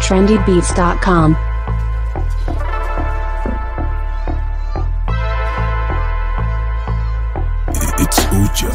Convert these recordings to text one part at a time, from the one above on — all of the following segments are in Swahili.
trendybeats.com. It's Uja.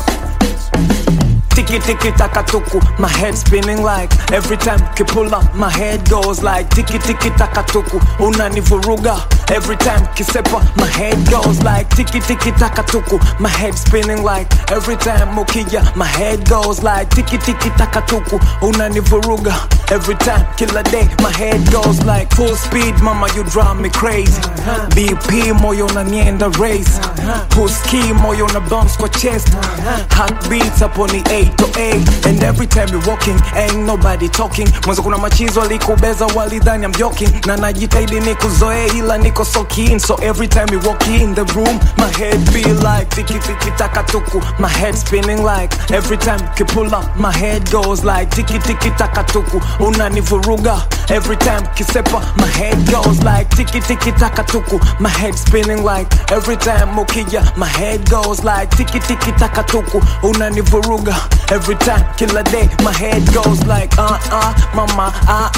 Tiki tiki taka tuku, my head spinning like every time ki pull up, my head goes like tiki tiki taka tuku, unanivuruga every time kisepa, my head goes like tiki tiki taka tuku, my head spinning like every time ukija, my head goes like tiki tiki taka tuku, unanivuruga every time, kila day, my head goes like full speed, mama you drive me crazy. BP moyo unanienda race, push key moyo una bounce kwa chest, hot beats up on the 808, and every time you're walking ain't nobody talking. Mwanzo kuna machizo alikubeza walidhani I'm joking, na najitahidi nikuzoe ila niko so keen. So every time you walk in the room, my head be like tiki tiki taka tuku, my head spinning like every time you pull up, my head goes like tiki tiki taka tuku, unanivuruga every time kisepa, my head goes like tiki tiki taka tuku, my head spinning like every time ukija, my head goes like tiki tiki taka tuku, unanivuruga every time, kila day, my head goes like mama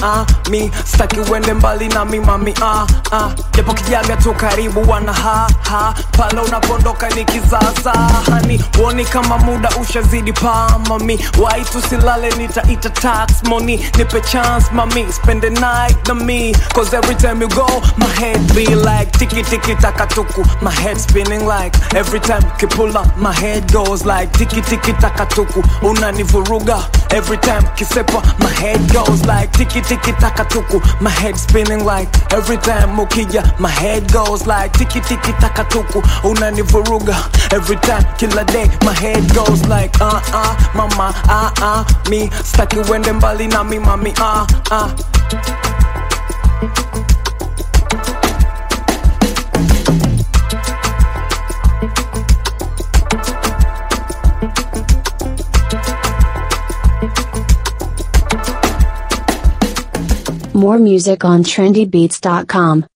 me staki wende mbali na mi mami japo kijaga tu karibu wana pala unapondoka nikizasa hani woni kama muda ushazidi pa mami why tusilale nitaita tax money nipe chance mami spend the night na me cause every time you go my head be like tiki tiki taka tuku, my head spinning like every time you pull up, my head goes like tiki tiki taka tuku, unanivuruga every time kisepa, my head goes like tiki tiki taka tuku, my head spinning like every time ukija, my head goes like tiki tiki taka tuku, unanivuruga every time, kila day, my head goes like mama me staki wende mbali na mi mami More music on trendybeats.com.